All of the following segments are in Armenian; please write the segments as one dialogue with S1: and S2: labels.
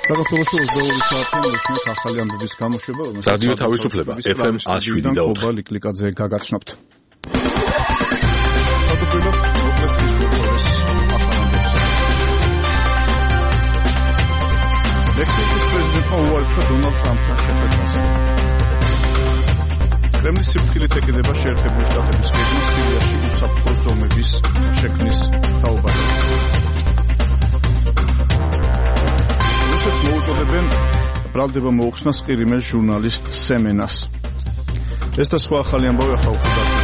S1: საქართველოში 22 საათი უსმენთ ახალი ამბების გამოშვება,
S2: რადიო თავისუფლება FM 107 და 4
S1: ლიკლიკვაძე გაგაცნობთ. მექსიკის პრეზიდენტმა უარი დონალდ ტრამპთან შეხვედრაზე. კრემლის სიფრთხილით ეკიდება შეერთებული შტატების გეგმა სირიაში უსაფრთხო ზომების შექმნის თაობაზე. რუსეთს მოუწოდებენ ბრალდება მოუხსნას ყირიმეს ჟურნალისტ სემენას. ეს და სხვა ახალი ამბავი ახლა უკვე დასრულდა.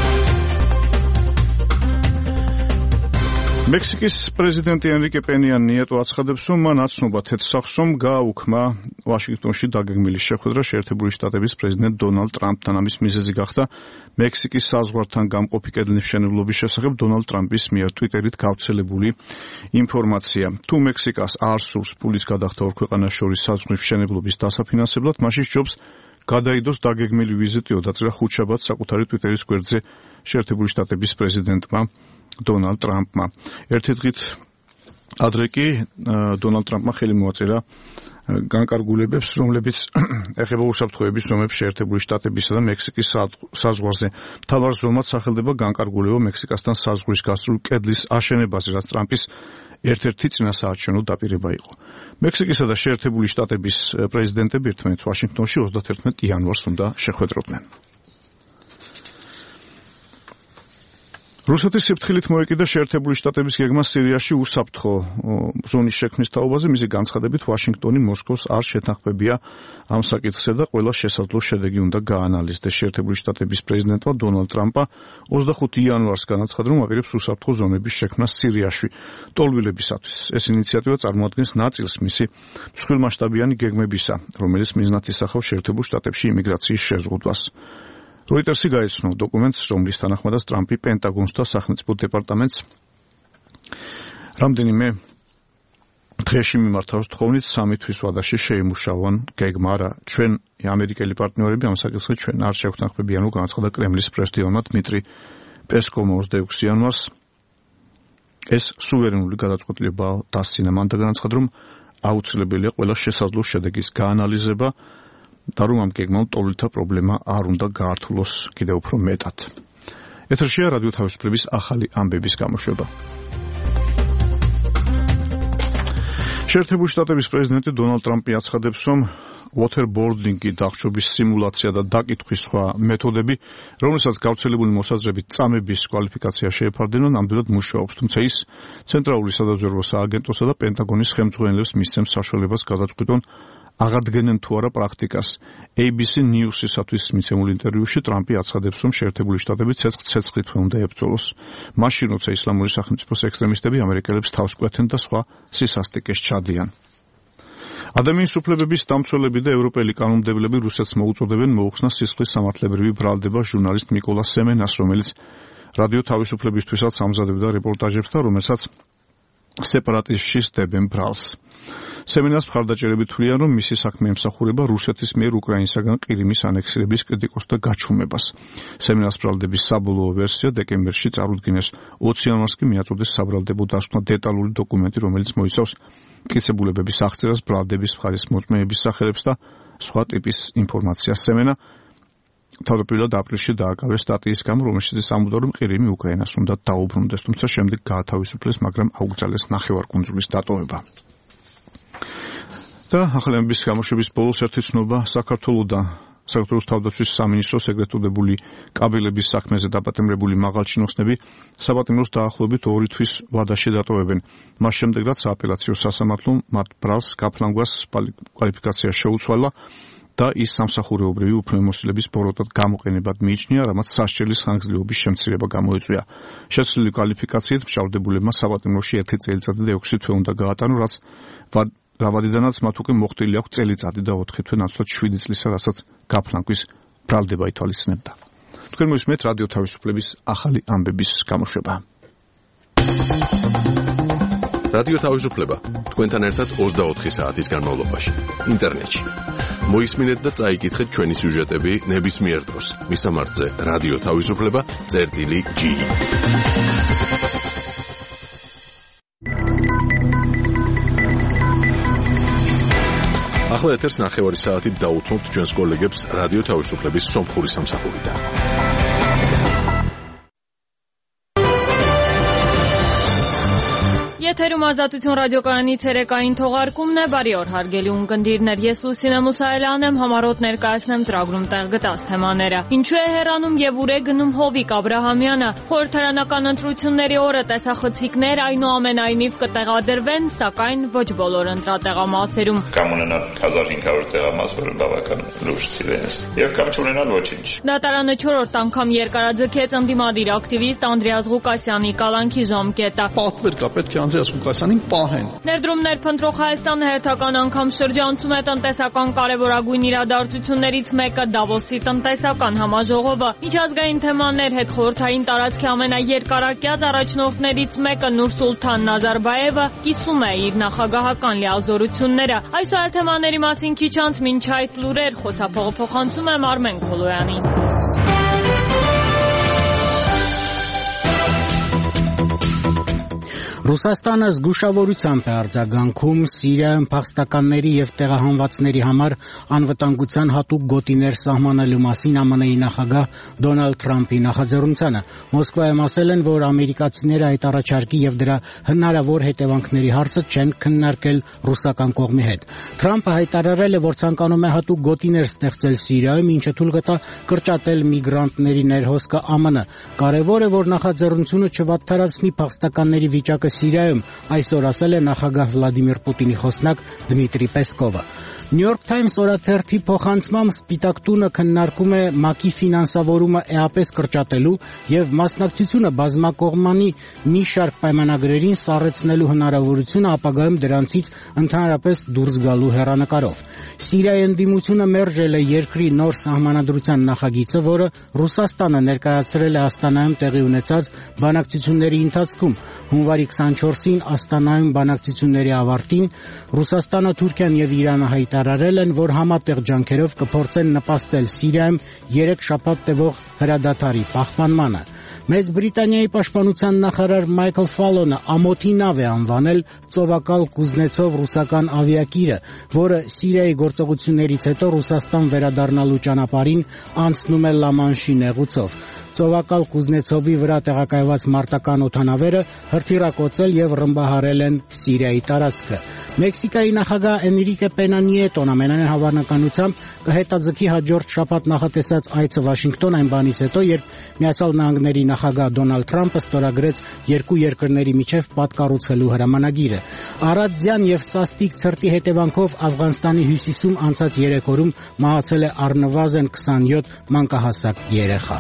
S1: მექსიკის პრეზიდენტი ენრიკე პენია ნიეტო აცხადებს, რომ მან აცნობა თეთრსახს, რომ გააუქმა ვაშინგტონში დაგეგმილი შეხვედრა შეერთებული შტატების პრეზიდენტ დონალდ ტრამპთან. ამის მიზეზი გახდა მექსიკის საზღვართან გამყოფი კედლის მშენებლობის შესახებ დონალდ ტრამპის მიერ ტვიტერით გავრცელებული ინფორმაცია. თუ მექსიკას არ სურს ფულის გადახდა ორ ქვეყანას შორის საზღვრის მშენებლობის დასაფინანსებლად, მაშინ სჯობს გადაიდოს დაგეგმილი ვიზიტი ოდაწრა ხუთშაბათს საკუთარი ტვიტერის გვერდზე შეერთებული შტატების პრეზიდენტმა დონალდ ტრამპმა. ერთი დღით ადრე კი დონალდ ტრამპმა ხელი მოაწერა განკარგულებებს, რომლებიც ეხება უსაფრთხოების ზომებს შეერთებული შტატებისა და მექსიკის საზღვარზე. მთავარ ზომად სახელდება განკარგულება მექსიკასთან საზღვრის გასწვრივ კედლის აშენებაზე, რაც ტრამპის ერთ-ერთი წინასაარჩევნო დაპირება იყო. მექსიკისა და შეერთებული შტატების პრეზიდენტები ერთმანეთს ვაშინგტონში 31 იანვარს უნდა შეხვედროდნენ. რუსეთის სიფრთხილით მოეკიდა შეერთებული შტატების გეგმა სირიაში უსაფრთხო ზონის შექმნის თაობაზე. მისი განცხადებით ვაშინგტონი მოსკოვს არ შეთანხმებია ამ საკითხზე და ყველა შესაძლო შედეგი უნდა გაანალიზდეს. შეერთებული შტატების პრეზიდენტმა დონალდ ტრამპა 25 იანვარს განაცხადა, რომ აპირებს უსაფრთხო ზონების შექმნას სირიაში ტოლვილებისათვის. ეს ინიციატივა წარმოადგენს ნაწილს მისი მსხვილმასშტაბიანი გეგმებისა, რომელიც მიზნად ისახავს შეერთებულ შტატებში იმიგრაციის შეზღუდვას. როიტერსი გაეცნო დოკუმენტს, რომლის თანახმადაც ტრამპი პენტაგონს და სახელმწიფო დეპარტამენტს რამდენიმე დღეში მიმართავს თხოვნით 3 თვის ვადაში შეიმუშავონ გეგმა. არა, ჩვენ ამერიკელი პარტნიორები ამ საკითხზე ჩვენ არ შევთანხმებიან, რომ განაცხადა კრემლის პრესდიორმა დმიტრი პესკოვმა 26 იანვარს. ეს სუვერენული გადაწყვეტილებაა დასცინა. მან განაცხადა, რომ აუცილებელია ყველა შესაძლო შედეგის გაანალიზება და რომ ამ გეგმამ ტოლვილთა პრობლემა არ უნდა გაართულოს კიდევ უფრო მეტად. ეთერშია რადიო თავისუფლების ახალი ამბების გამოშვება. შეერთებული შტატების პრეზიდენტი დონალდ ტრამპი აცხადებს, რომ waterboarding-ი დახშობის სიმულაცია და დაკითხვის სხვა მეთოდები, რომელსაც გავრცელებული მოსაზრებით წამების კვალიფიკაცია შეეფარდება, ნამდვილად მუშაობს, თუმცა ის ცენტრალური სადაზვერვო სააგენტოსა და პენტაგონის ხელმძღვანელებს მისცემს საშუალებას გადაწყვიტონ აღადგენენ თუ არა პრაქტიკას. ABC News-ისათვის მიცემულ ინტერვიუში ტრამპი აცხადებს, რომ შეერთებული შტატები ცეცხლთვე უნდა ებრძოლოს. მაშინ, როცა ისლამური სახელმწიფოს ექსტრემისტები ამერიკელებს თავს კვეთენ და სხვა სისასტიკეს ჩადიან. ადამიანის უფლებების დამცველები და ევროპელი კანონმდებლები რუსეთს მოუწოდებენ მოუხსნას სისხლის სამართლებრივი ბრალდება ჟურნალისტ ნიკოლა სემენას, რომელიც რადიო თავისუფლებისთვისაც ამზადებდა რეპორტაჟებს და რომელსაც სეპარატისტში სდებენ ბრალს. სემენას მხარდაჭერები თვლიან, რომ მისი საქმე ემსახურება რუსეთის მიერ უკრაინისაგან ყირიმის ანექსირების კრიტიკოსთა გაჩუმებას. სემენას ბრალდების საბოლოო ვერსია დეკემბერში წარუდგინეს. 20 იანვარს კი მიაწოდეს საბრალდებო დასკვნა დეტალური დოკუმენტი, რომელიც მოიცავს მტკიცებულებების აღწერას, ბრალდების მხარის მოწმეების სახელებს და სხვა ტიპის ინფორმაციას. სემენა თავდაპირველად აპრილში დააკავეს სტატიის გამო, რომელშიც ამბობდა, რომ ყირიმი უკრაინას უნდა დაუბრუნდეს, თუმცა შემდეგ გაათავისუფლეს, მაგრამ აუგზავნეს ნახევარკუნძულის დატოვება. და ახალი ამბების გამოშვების ბოლოს ერთი ცნობა საქართველოს თავდაცვის სამინისტროს ეგრეთ წოდებული კაბელების საქმეზე დაპატიმრებული მაღალჩინოსნები საპატიმროს დაახლოებით 2 თვის ვადაში დატოვებენ. მას შემდეგ, რაც სააპელაციო სასამართლომ მათ ბრალს გაფლანგვას კვალიფიკაცია შეუცვალა და ის სამსახურეობრივი უფლებამოსილების ბოროტად გამოყენებად მიიჩნია, რამაც სასჯელის ხანგრძლივობის შემცირება გამოიწვია. შეცვლილი კვალიფიკაციით მშავდებულებმა საპატიმროში 1 წელიწადი და 6 თვე უნდა გაატარონ, რაც რავადიდანაც მათ უკვე მოხდილი აქვს წელიწადი და 4 თვე ნაცვლად 7 წლისა, რასაც გაფლანგვის ბრალდება ითვალისწინებდა. თქვენ მოისმენთ რადიო თავისუფლების ახალი ამბების გამოშვება.
S2: რადიო თავისუფლება თქვენთან ერთად 24 საათის განმავლობაში ინტერნეტში. მოისმინეთ და წაიკითხეთ ჩვენი სიუჟეტები ნებისმიერ დროს. მისამართზე რადიო თავისუფლება.gi ახლა ეთერს 9 საათით დაუთმობთ ჩვენს კოლეგებს რადიო თავისუფლების სომხური სამსახურიდან.
S3: Եթերում ազատություն ռադիոկայանի ցերեկային թողարկումն է, բարի օր հարգելի ունկնդիրներ, ես Լուսինե Մուսայելյանն եմ, համառոտ ներկայացնեմ ծրագրում տեղ գտած թեմաները։ Ինչու է հեռանում եւ ուր է գնում Հովիկ Աբրահամյանը, խորհրդարանական ընտրությունների օրը տեսախցիկներ այնուամենայնիվ կտեղադրվեն, սակայն ոչ բոլոր ընտրատեղամասերում։
S4: Կամ ունենալ 1500 տեղամաս, որը բավական լուրջ թիվ է, եւ կամ չունենալ ոչինչ։ Դատարանը
S3: 4-րդ անգամ երկարաձգեց ընդդիմադիր ակտիվիստ Անդրեաս Ղուկասյանի կալանքի ժամկետը։
S1: Պատվեր կա, պետք է Անդրեաս Ղուկասյանին պահեն։
S3: Ներդրումներ փնտրող Հայաստանը հերթական անգամ շրջանցում է տնտեսական կարևորագույն իրադարձություններից մեկը Դավոսի տնտեսական համաժողովը։ Միջազգային թեմաներ հետ խորհրդային տարածքի ամենաերկարակյաց առաջնորդներից մեկը Նուրսուլթան Նազարբաևը կիսում է իր նախագահական լիազորությունները։ Այս այլ թեմաների մասին քիչ անց մինչ այդ լուրեր խոսափողը փոխանցում եմ Արմեն Քոլոյանին։
S5: Ռուսաստանը զգուշավորությամբ է արձագանքում Սիրիայում փախստականների եւ տեղահանվածների համար անվտանգության հատուկ գոտիներ սահմանելու մասին ԱՄՆ-ի նախագահ Դոնալդ Թրամփի նախաձեռնությանը։ Մոսկվայում ասել են, որ ամերիկացիները այդ առաջարկի եւ դրա հնարավոր հետևանքների հարցը չեն քննարկել ռուսական կողմի հետ։ Թրամփը հայտարարել է, որ ցանկանում է հատուկ գոտիներ ստեղծել Սիրիայում, ինչը թույլ կտա կրճատել միգրանտների ներհոսքը ԱՄՆ։ Կարևոր է, որ նախաձեռնությունը չվատթարացնի փախստականների վիճակը Սիրիայում, այսօր ասել է նախագահ Վլադիմիր Պուտինի խոսնակ Դմիտրի Պեսկովը։ New York Times օրաթերթի փոխանցմամբ Սպիտակ տունը քննարկում է ՄԱԿ-ի ֆինանսավորումը էապես կրճատելու եւ մասնակցությունը բազմակողմանի մի շարք պայմանագրերին սառեցնելու հնարավորությունը ապագայում դրանցից ընդհանրապես դուրս գալու հեռանկարով։ Սիրիայի ընդդիմությունը մերժել է երկրի նոր սահմանադրության նախագիծը, որը Ռուսաստանը ներկայացրել է Աստանայում տեղի ունեցած բանակցությունների ընթացքում։ Հունվարի 24-ին Աստանայում բանակցությունների ավարտին Ռուսաստանը, Թուրքիան եւ Իրանը հայտարարել են, որ համատեղ ջանքերով կփորձեն նպաստել Սիրիայում 3 շաբաթ տևող հրադադարի պահպանմանը։ Մեծ Բրիտանիայի պաշտպանության նախարար Մայքլ Ֆալոնը ամոթի նավ է անվանել ծովակալ Կուզնեցով ռուսական ավիակիրը, որը Սիրիայի գործողություններից հետո Ռուսաստան վերադառնալու ճանապարհին անցնում է Լամանշի նեղուցով։ Ծովակալ Կուզնեցովի վրա տեղակայված մարտական օդանավերը հրթիռակոծել եւ ռմբահարել են Սիրիայի տարածքը։ Մեքսիկայի նախագահ Էնրիկե Պենա Նիետոն ամենայն հավանականությամբ կհետաձգի հաջորդ շաբաթ նախատեսած այցը Վաշինգտոն այն բանից հետո, երբ Միացյալ Նահանգների նախագահ Դոնալդ Թրամփը ստորագրեց երկու երկրների միջև պատկառուցելու հրամանագիրը։ Արադզյան եւ Սաստիկ ցրտի հետևանքով Աֆղանստանի հյուսիսում անցած 3 օրում մահացել է առնվազն 27 մանկահասակ երեխա։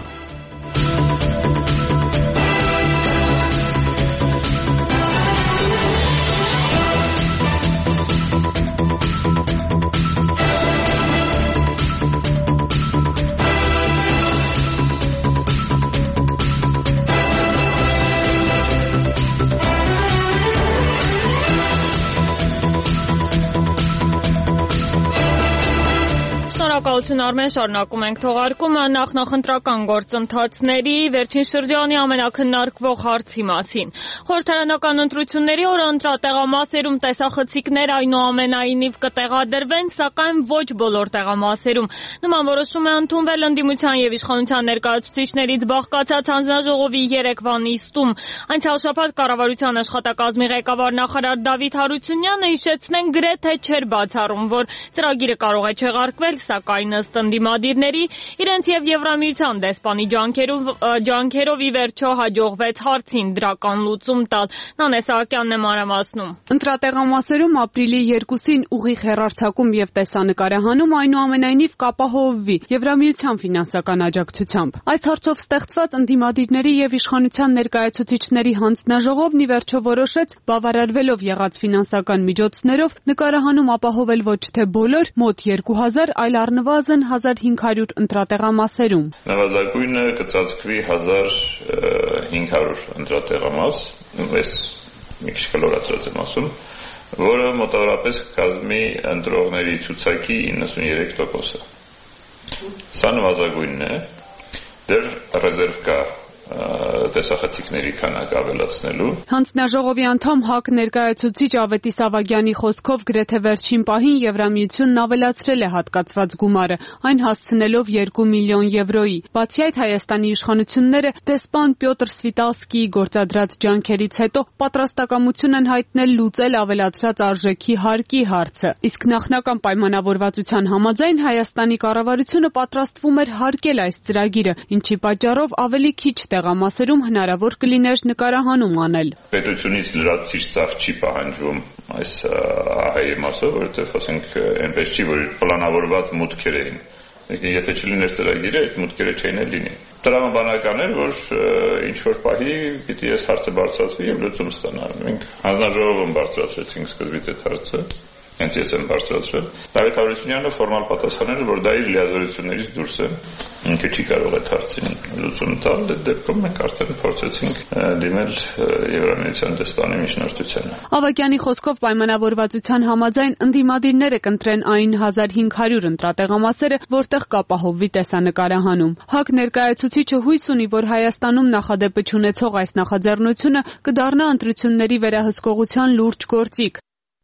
S3: Շնորհակալություն Արմեն, շարունակում ենք թողարկումը նախընտրական գործընթացների վերջին շրջանի ամենակննարկվող հարցի մասին։ Խորհրդարանական ընտրությունների օրը ընտրատեղամասերում տեսախցիկներ այնուամենայնիվ կտեղադրվեն, սակայն ոչ բոլոր տեղամասերում։ Նման որոշում է ընդունվել ընդդիմության եւ իշխանության ներկայացուցիչներից բաղկացած հանձնաժողովի երեկվա նիստում։ Անցյալ շաբաթ կառավարության աշխատակազմի ղեկավար նախարար Դավիթ Հարությունյանը հիշեցնեն գրեթե չէր բացառում, որ ծրագիրը կարող է չեղարկվել, սակայն ըստ ընդդիմադիրների իրենց եւ Եվրամիության դեսպանի ջանքերով ի վերջո հաջողվեց հարցին դրական լուծում տալ։ Նանե Սահակյանն է մանրամասնում։
S6: Ընտրատեղամասերում ապրիլի 2-ին ուղիղ հեռարձակում եւ տեսանկարահանում այնուամենայնիվ կապահովվի Եվրամիության ֆինանսական աջակցությամբ։ Այս հարցով ստեղծված ընդդիմադիրների եւ իշխանության ներկայացուցիչների հանձնաժողովն ի վերջո որոշեց բավարարվելով եղած ֆինանսական միջոցներով նկարահանում ապահովել ոչ թե բոլոր, մոտ 2000, այլ առնվազն 1500 ընտրատեղամասերում։
S4: Նվազագույնը կծածկվի 1500 ընտրատեղամաս, ես մի քիչ կլորացրած եմ ասում, որը մոտավորապես կկազմի ընտրողների ցուցակի 93%-ը։ Սա նվազագույնն է, դեռ ռեզերվ կա տեսախցիկների քանակ ավելացնելու։
S6: Հանձնաժողովի անդամ ՀԱԿ ներկայացուցիչ Ավետիս Ավագյանի խոսքով գրեթե վերջին պահին Եվրամիությունն ավելացրել է հատկացված գումարը, այն հասցնելով 2 միլիոն եվրոյի։ Բացի այդ, Հայաստանի իշխանությունները դեսպան Պյոտր Սվիտալսկիի գործադրած ջանքերից հետո պատրաստակամություն են հայտնել լուծել ավելացրած արժեքի հարկի հարցը։ Իսկ նախնական պայմանավորվածության համաձայն Հայաստանի կառավարությունը պատրաստվում էր հարկել այս ծրագիրը, ինչի պատճառով ավելի քիչ տեղամասերում հնարավոր կլիներ նկարահանում անել։
S4: Պետությունից լրացուցիչ ծախս չի պահանջվում այս ահայի մասով, որովհետև ասենք այնպես չի, որ պլանավորված մուտքեր էին։ Եթե չլիներ ծրագիրը, այդ մուտքերը չէին լինի։ Տրամաբանական էր, որ ինչ որ պահի պիտի այս հարցը բարձրացվի եւ լուծում ստանա։ Մենք հանձնաժողովում բարձրացրեցինք սկզբից այդ հարցը, հենց ես եմ բարձրացրել։ Դավիթ Հարությունյանը ֆորմալ պատասխանել էր, որ դա իր լիազորություններից դուրս է։ Ինքը չի կարող այդ հարցին լուծում տալ, այդ դեպքում մենք արդեն փորձեցինք դիմել Եվրամիության դեսպանի միջնորդությանը։
S6: Ավագյանի խոսքով պայմանավորվածության համաձայն ընդդիմադիրները կընտրեն այն 1500 ընտրատեղամասերը, որտեղ կապահովվի տեսանկարահանում։ ՀԱԿ ներկայացուցիչը հույս ունի, որ Հայաստանում նախադեպը չունեցող այս նախաձեռնությունը կդառնա ընտրությունների վերահսկողության լուրջ գործիք։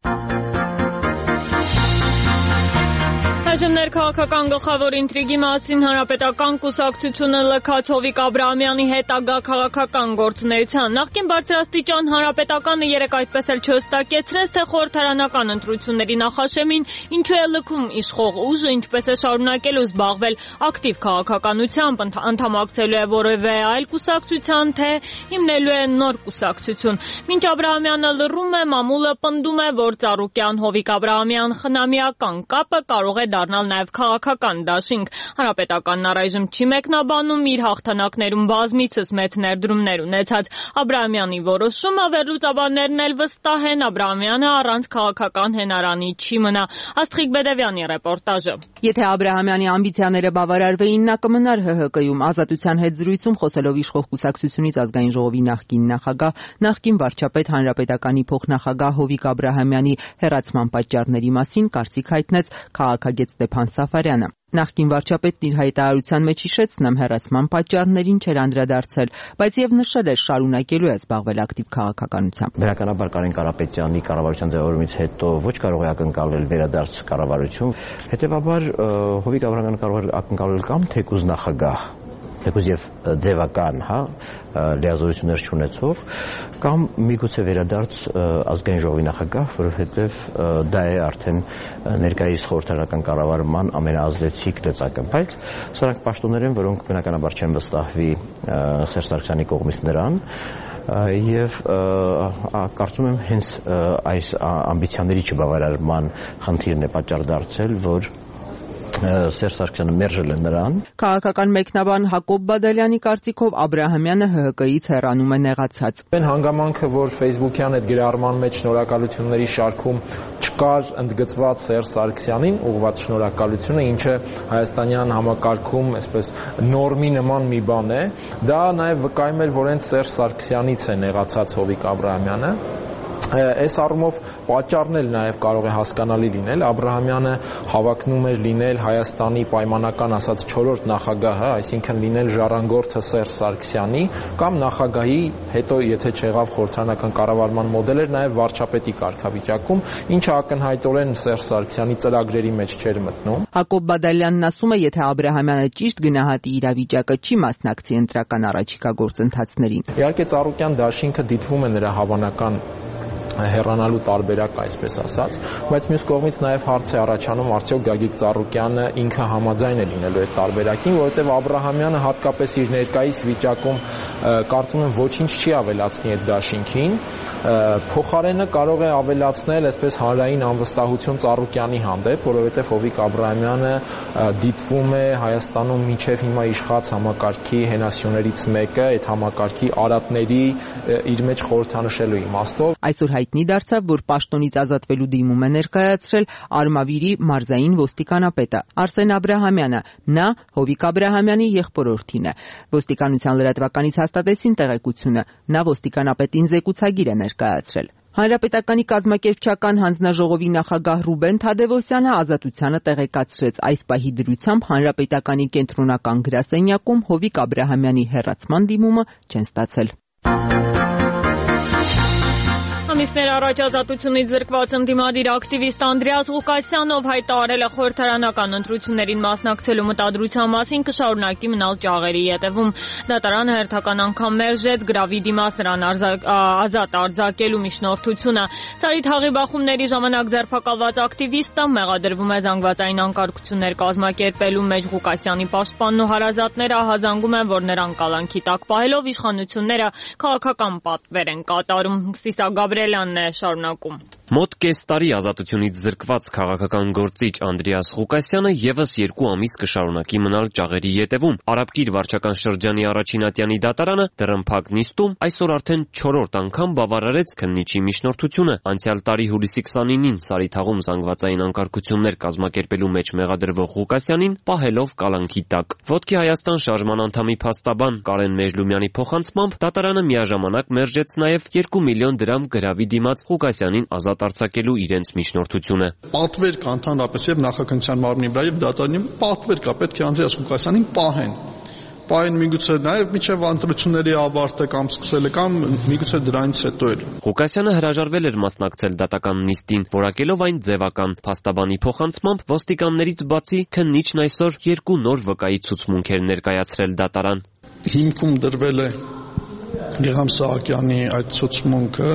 S3: Այժմ ներքաղաքական գլխավոր ինտրիգի մասին Հանրապետական կուսակցությունը լքած Հովիկ Աբրահամյանի հետագա քաղաքական գործունեության։ Նախկին բարձրաստիճան Հանրապետականը երեկ այդպես էլ չհստակեցրեց, թե խորհրդարանական ընտրությունների նախաշեմին ինչու է լքում իշխող ուժը, ինչպես է շարունակելու զբաղվել ակտիվ քաղաքականությամբ, անդամակցելու է որևէ այլ կուսակցության, թե հիմնելու է նոր կուսակցություն։ Մինչ Աբրահամյանը լռում է, մամուլը պնդում է, որ Ծառուկյան Հովիկ Աբրահամյան խնամիական կապը կարող է դառնալ նաև քաղաքական դաշինք։ Հանրապետականն առայժմ չի մեկնաբանում իր հաղթանակներում բազմիցս մեծ ներդրումներ ունեցած Աբրահամյանի որոշումը, վերլուծաբաններն էլ վստահ են, Աբրահամյանը առանց քաղաքական հենարանի չի մնա։ Աստղիկ Բեդևյանի ռեպորտաժը։
S7: Եթե Աբրահամյանի ամբիցիաները բավարարվեին, նա կմնար ՀՀԿ-ում։ Ազատության հետ զրույցում խոսելով իշխող կուսակցությունից ազգային ժողովի նախկին նախագահ, նախկին վարչապետ Հանրապետականի փոխնախագահ Հովիկ Աբրահամյանի հեռացման պատճառների մասին կարծիք հայտնեց քաղաքագետ Ստեփան Սաֆարյանը։ Նախկին վարչապետն իր հայտարարության մեջ հիշեցնեմ հեռացման պատճառներին չէր անդրադարձել, բայց եւ նշել էր շարունակելու է զբաղվել ակտիվ քաղաքականությամբ։
S8: Բնականաբար Կարեն Կարապետյանի կառավարության ձևավորումից հետո ոչ կարող է ակնկալել վերադարձ կառավարություն, հետեւաբար Հովիկ Աբրահամյանը կարող է ակնկալել կամ թեկուզ նախագահ, թեկուզ եւ ձևական, լիազորություններ չունեցող, կամ միգուցե վերադարձ ազգային ժողովի նախագահ, որովհետև դա է արդեն ներկայիս խորհրդարանական կառավարման ամենաազդեցիկ լծակը, բայց սրանք պաշտոններ են, որոնք բնականաբար չեն վստահվի Սերժ Սարգսյանի կողմից նրան, եւ կարծում եմ հենց այս ամբիցիաների չբավարարման խնդիրն է պատճառ դարձել, որ Սերժ Սարգսյանը մերժել է նրան։
S7: Քաղաքական մեկնաբան Հակոբ Բադալյանի կարծիքով Աբրահամյանը ՀՀԿ-ից հեռանում է նեղացած։
S9: Այն հանգամանքը, որ Facebook-յան այդ գրառման մեջ շնորհակալությունների շարքում չկար ընդգծված Սերժ Սարգսյանին ուղղված շնորհակալությունը, ինչը հայաստանյան համակարգում այսպես նորմի նման մի բան է, դա նաև վկայում էր, որ հենց Սերժ Սարգսյանից է նեղացած Հովիկ Աբրահամյանը։ Այս առումով պատճառն էլ նաև կարող է հասկանալի լինել։ Աբրահամյանը հավակնում էր լինել Հայաստանի պայմանական ասած 4-րդ նախագահը, այսինքն լինել ժառանգորդը Սերժ Սարգսյանի կամ նախագահի, հետո եթե չեղավ խորհրդարանական կառավարման մոդելեր, նաև վարչապետի կարգավիճակում, ինչը ակնհայտորեն Սերժ Սարգսյանի ծրագրերի մեջ չէր մտնում։
S7: Հակոբ Բադալյանն ասում է, եթե Աբրահամյանը ճիշտ գնահատի իրավիճակը, չի մասնակցի ընտրական առաջիկա գործընթացներին։
S9: Իհարկե Ծառուկյան դաշինքը դիտվում է նրա հավանական հեռանալու տարբերակ, այսպես ասած, բայց մյուս կողմից նաև հարց է առաջանում, արդյոք Գագիկ Ծառուկյանը ինքը համաձայն է լինելու այդ տարբերակին, որովհետև Աբրահամյանը հատկապես իր ներկայիս վիճակում կարծում եմ ոչինչ չի ավելացնի այդ դաշինքին, փոխարենը կարող է ավելացնել այսպես հանրային անվստահություն Ծառուկյանի հանդեպ, որովհետև Հովիկ Աբրահամյանը դիտվում է Հայաստանում մինչև հիմա իշխած համակարգի հենասյուներից մեկը, այդ համակարգի արատների իր մեջ խորհրդանշելու իմաստով։
S7: Այսօր հայտնի դարձավ, որ պաշտոնից ազատվելու դիմում է ներկայացրել Արմավիրի մարզային ոստիկանապետը Արսեն Աբրահամյանը, նա Հովիկ Աբրահամյանի եղբորորդին է։ Ոստիկանության լրատվականից հաստատեցին տեղեկությունը, նա ոստիկանապետին զեկուցագիր է ներկայացրել։ Հանրապետականի կազմակերպչական հանձնաժողովի նախագահ Ռուբեն Թադևոսյանը Ազատությանը տեղեկացրեց այս պահի դրությամբ հանրապետականի կենտրոնական գրասենյակում Հովիկ Աբրահամյանի հեռացման դիմումը չեն ստացել։
S3: Ամիսներ առաջ Ազատությունից զրկված ընդդիմադիր ակտիվիստ Անդրեաս Ղուկասյանով հայտարարել է խորհրդարանական ընտրություններին մասնակցելու մտադրության մասին կշարունակի մնալ ճաղերի ետևում։ Դատարանը հերթական անգամ մերժեց գրավի դիմաց նրան ազատ արձակելու միջնորդությունը։ Սարի թաղի բախումների ժամանակ ձերբակալված ակտիվիստը մեղադրվում է զանգվածային անկարգություններ կազմակերպելու մեջ։ Ղուկասյանի պաշտպանն ու հարազատները ահազանգում են, որ նրան կալանքի տակ պահելով իշխանությունները քաղաքական պատվեր են կատարում։ Գաբրելյանն է շարունակում։
S10: Մոտ կես տարի Ազատությունից զրկված քաղաքական գործիչ Անդրեաս Ղուկասյանը եւս 2 ամիս կշարունակի մնալ ճաղերի ետևում։ Արաբկիր վարչական շրջանի առաջինատյանի դատարանը դռնփակ նիստում այսօր արդեն 4-րդ անգամ բավարարեց քննիչի միջնորդությունը։ Անցյալ տարի հուլիսի 29-ին Սարիթաղում զանգվածային անկարգություններ կազմակերպելու մեջ մեղադրվող Ղուկասյանին պահելով կալանքի տակ։ Ոտքի Հայաստան շարժման անդամի փաստաբան Կարեն Մեժլումյանի փոխանցմամբ դատարանը միաժամանակ մերժեց նաեւ 2 միլիոն դրամ գրավի դիմաց Ղուկասյանին ազատ արձակելու իրենց միջնորդությունը։
S11: Պատվեր կա ընդհանրապես եւ նախաքննության մարմնի վրա եւ դատարանի պատվեր կա, պետք է Անդրեաս Ղուկասյանին պահեն միգուցե նաեւ միջև ընտրությունների ավարտը կամ սկսելը կամ միգուցե դրանից հետո էլ։
S10: Ղուկասյանը հրաժարվել էր մասնակցել դատական նիստին, որակելով այն ձևական։ Փաստաբանի փոխանցմամբ ոստիկաններից բացի քննիչն այսօր 2 նոր վկայի ցուցմունք էր ներկայացրել դատարան։
S11: Հիմքում դրվել է Գեգամ Սահակյանի այդ ցուցմունքը